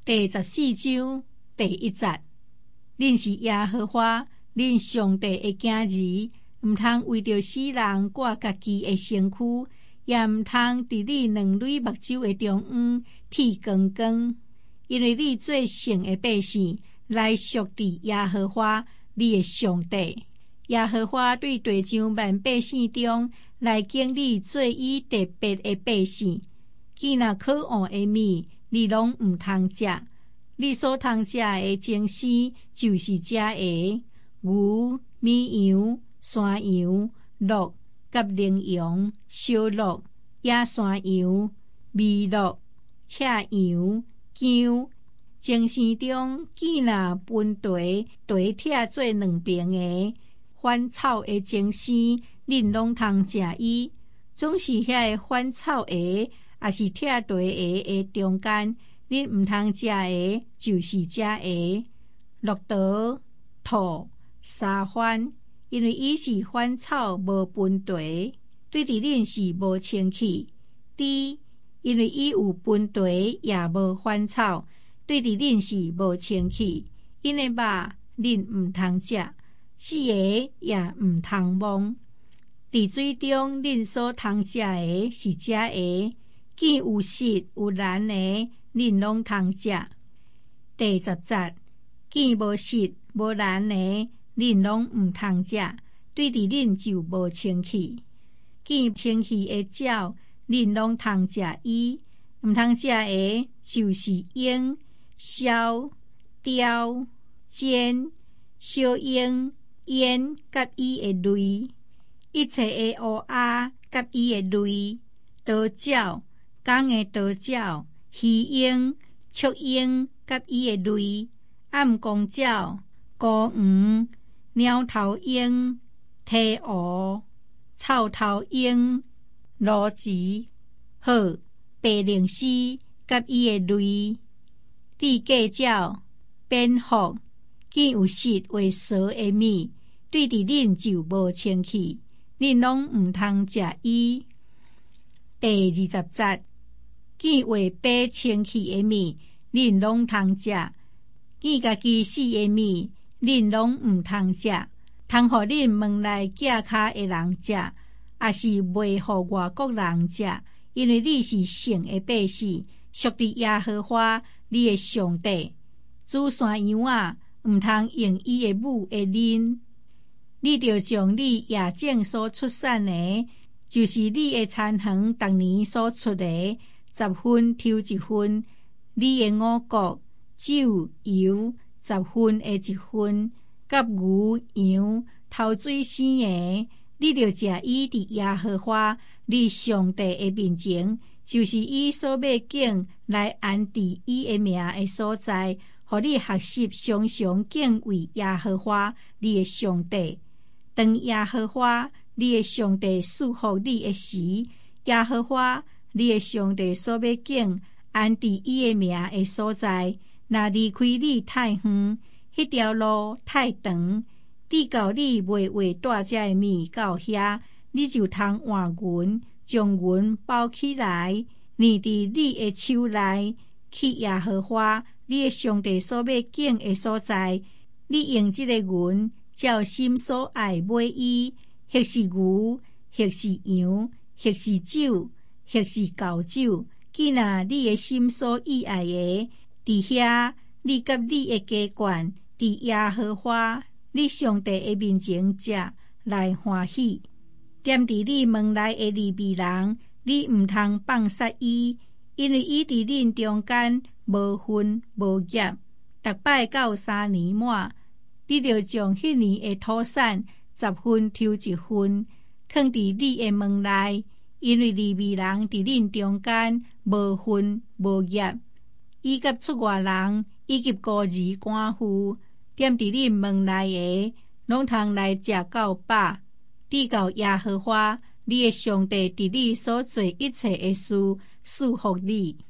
第14章第1節，恁是耶和華，恁上帝的囝兒，毋通為着死人掛家己的身軀，也毋通佇你兩蕊目睭的中央剃光光，因為你做聖的百姓，來屬佇耶和華你的上帝。耶和華對地上萬百姓中來敬你做伊特別的百姓，既那可惡的物，你攏毋通食。你所通食的精絲，就是遮的牛、綿羊、山羊、鹿、甲羚羊、小鹿、野山羊、麋鹿、赤羊、姜。精絲中既那分地拆做兩邊的番草的精絲，恁攏通食伊。總是遐個番草葉，也是拆地的中間，恁毋通食的，就是遮個綠豆、土、沙番，因為伊是番草無分地，對佇恁是無清氣。豬，因為伊有分地也無番草，對佇恁是無清氣。因的肉恁毋通食，死個也毋通摸。佇水中恁所通食的是遮個，見有實有難的，恁攏通食。第10節，見無實無難的，恁攏毋通食，對佇恁就無清氣。見清氣的鳥，恁攏通食伊，毋通食的，就是鷹、鸮、雕、鷧、小鷹、雁甲伊的類，一切的烏鴉甲伊的類，島鳥、港的島鳥、魚鷹、鶖鷹甲伊的類，暗光鳥、孤黃、鳥頭鷹、鸊鵪、草頭鷹、鸕鷥、鶴、白靈獅甲伊的類，地界鳥、蝙蝠，見有實為蛇的物，對佇恁就無清氣，恁攏毋通食伊。第20節，見為白清氣的物，恁攏通食；見家己死的物，恁攏毋通食。通互恁門內腳骹的人食，也是袂互外國人食，因為你是聖的百姓，屬佇耶和華你的上帝。煮山羊啊，毋通用伊的母的奶。你著將你野種所出產的，就是你的田橫逐年所出的10分抽1分，你的五穀、酒、油10分的1分，甲牛、羊、頭水生的，你著食伊佇耶和華你上帝的面前，就是伊所要敬來安置伊的名的所在，互你學習常常敬畏耶和華你的上帝。當耶和華你的上帝賜福你的時，耶和華你的上帝所要敬安置伊的名的所在，若離開你太遠，迄條路太長，直到你袂話帶遮的物到遐，你就通換銀，將銀包起來，捏佇你的手內，去耶和華你的上帝所要敬的所在。你用這個銀，照心所愛買伊，或是牛，或是羊，或是酒，或是高酒，既若你的心所意愛的，佇遐你甲你的家眷，佇耶和華你上帝的面前食，來歡喜。踮佇你門內的利未人，你毋通放殺伊，因為伊佇恁中間無分無業。逐擺到3年滿，你著將迄年的土產10分抽1分，放佇你的門內，因為利未人佇恁中間無分無業。伊甲出外人以及孤兒寡婦，踮佇恁門內的，攏通來食到飽，直到耶和華你的上帝佇你所做一切的事賜福你。